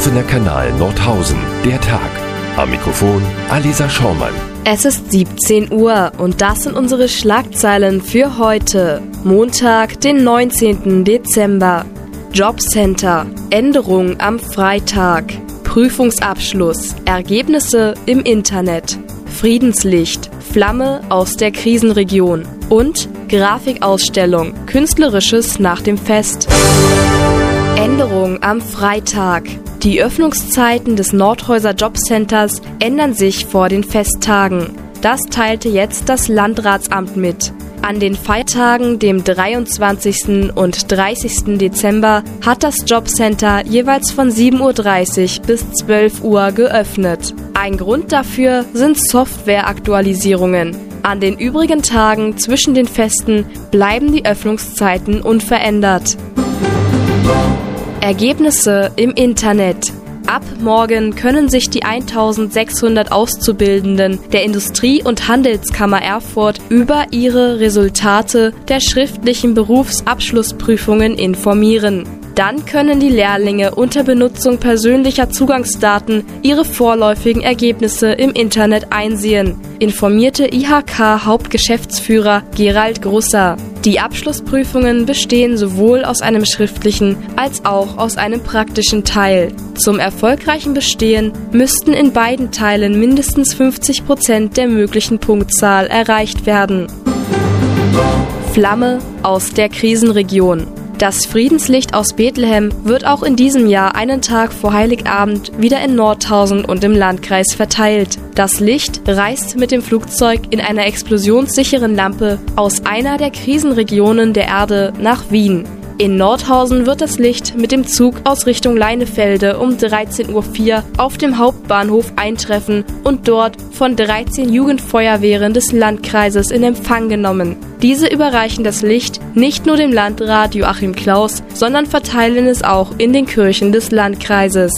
geschlossener Kanal Nordhausen, der Tag. Am Mikrofon Alisa Schaumann. Es ist 17 Uhr und das sind unsere Schlagzeilen für heute, Montag, den 19. Dezember. Jobcenter, Änderung am Freitag, Prüfungsabschluss, Ergebnisse im Internet, Friedenslicht, Flamme aus der Krisenregion und Grafikausstellung, Künstlerisches nach dem Fest. Änderung am Freitag. Die Öffnungszeiten des Nordhäuser Jobcenters ändern sich vor den Festtagen. Das teilte jetzt das Landratsamt mit. An den Feiertagen, dem 23. und 30. Dezember, hat das Jobcenter jeweils von 7:30 Uhr bis 12 Uhr geöffnet. Ein Grund dafür sind Softwareaktualisierungen. An den übrigen Tagen zwischen den Festen bleiben die Öffnungszeiten unverändert. Ergebnisse im Internet. Ab morgen können sich die 1600 Auszubildenden der Industrie- und Handelskammer Erfurt über ihre Resultate der schriftlichen Berufsabschlussprüfungen informieren. Dann können die Lehrlinge unter Benutzung persönlicher Zugangsdaten ihre vorläufigen Ergebnisse im Internet einsehen, informierte IHK-Hauptgeschäftsführer Gerald Grusser. Die Abschlussprüfungen bestehen sowohl aus einem schriftlichen als auch aus einem praktischen Teil. Zum erfolgreichen Bestehen müssten in beiden Teilen mindestens 50% der möglichen Punktzahl erreicht werden. Flamme aus der Krisenregion. Das Friedenslicht aus Bethlehem wird auch in diesem Jahr einen Tag vor Heiligabend wieder in Nordhausen und im Landkreis verteilt. Das Licht reist mit dem Flugzeug in einer explosionssicheren Lampe aus einer der Krisenregionen der Erde nach Wien. In Nordhausen wird das Licht mit dem Zug aus Richtung Leinefelde um 13:04 Uhr auf dem Hauptbahnhof eintreffen und dort von 13 Jugendfeuerwehren des Landkreises in Empfang genommen. Diese überreichen das Licht nicht nur dem Landrat Joachim Klaus, sondern verteilen es auch in den Kirchen des Landkreises.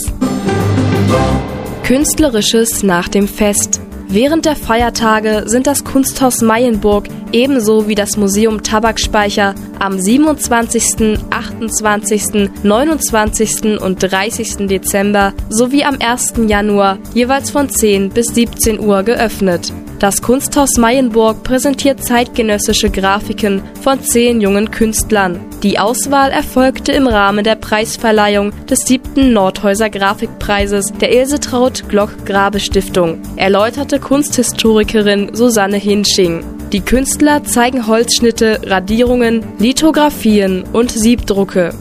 Künstlerisches nach dem Fest. Während der Feiertage sind das Kunsthaus Mayenburg ebenso wie das Museum Tabakspeicher am 27., 28., 29. und 30. Dezember sowie am 1. Januar jeweils von 10 bis 17 Uhr geöffnet. Das Kunsthaus Mayenburg präsentiert zeitgenössische Grafiken von 10 jungen Künstlern. Die Auswahl erfolgte im Rahmen der Preisverleihung des 7. Nordhäuser Grafikpreises der Ilse-Traut-Glock-Grabe-Stiftung, erläuterte Kunsthistorikerin Susanne Hinsching. Die Künstler zeigen Holzschnitte, Radierungen, Lithografien und Siebdrucke.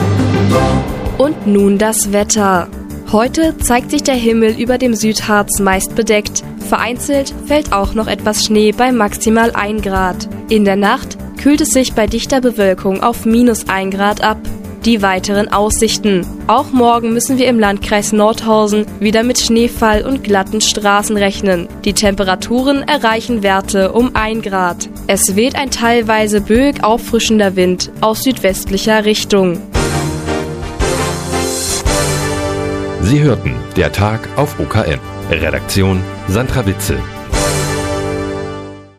Und nun das Wetter. Heute zeigt sich der Himmel über dem Südharz meist bedeckt. Vereinzelt fällt auch noch etwas Schnee bei maximal 1 Grad. In der Nacht kühlt es sich bei dichter Bewölkung auf -1 Grad ab. Die weiteren Aussichten. Auch morgen müssen wir im Landkreis Nordhausen wieder mit Schneefall und glatten Straßen rechnen. Die Temperaturen erreichen Werte um 1 Grad. Es weht ein teilweise böig auffrischender Wind aus südwestlicher Richtung. Sie hörten der Tag auf OKM. Redaktion Sandra Witzel.